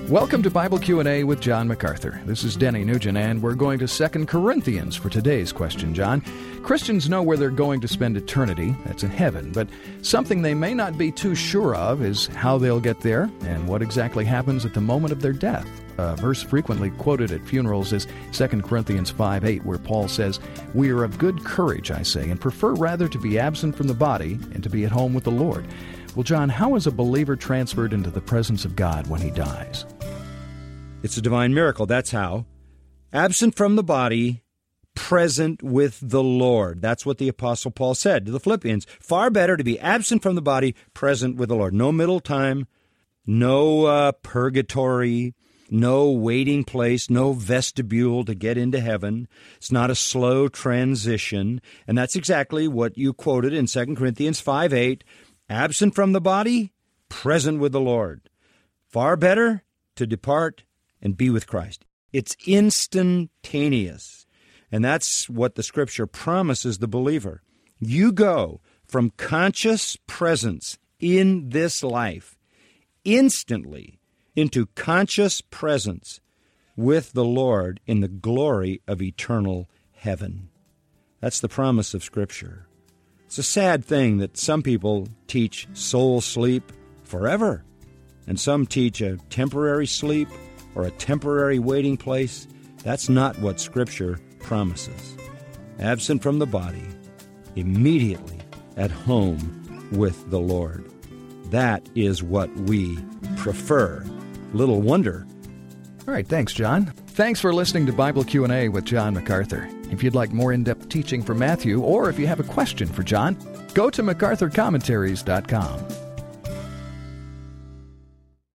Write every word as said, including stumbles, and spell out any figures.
Welcome to Bible Q and A with John MacArthur. This is Denny Nugent, and we're going to Second Corinthians for today's question, John. Christians know where they're going to spend eternity. That's in heaven. But something they may not be too sure of is how they'll get there and what exactly happens at the moment of their death. A verse frequently quoted at funerals is Second Corinthians five eight, where Paul says, "We are of good courage, I say, and prefer rather to be absent from the body and to be at home with the Lord." Well, John, how is a believer transferred into the presence of God when he dies? It's a divine miracle, that's how. Absent from the body, present with the Lord. That's what the Apostle Paul said to the Philippians. Far better to be absent from the body, present with the Lord. No middle time, no uh, purgatory, no waiting place, no vestibule to get into heaven. It's not a slow transition. And that's exactly what you quoted in Second Corinthians five eight. Absent from the body, present with the Lord. Far better to depart and be with Christ. It's instantaneous. And that's what the Scripture promises the believer. You go from conscious presence in this life instantly into conscious presence with the Lord in the glory of eternal heaven. That's the promise of Scripture. It's a sad thing that some people teach soul sleep forever, and some teach a temporary sleep or a temporary waiting place. That's not what Scripture promises. Absent from the body, immediately at home with the Lord. That is what we prefer. Little wonder. All right, thanks, John. Thanks for listening to Bible Q and A with John MacArthur. If you'd like more in-depth teaching from Matthew, or if you have a question for John, go to macarthur commentaries dot com.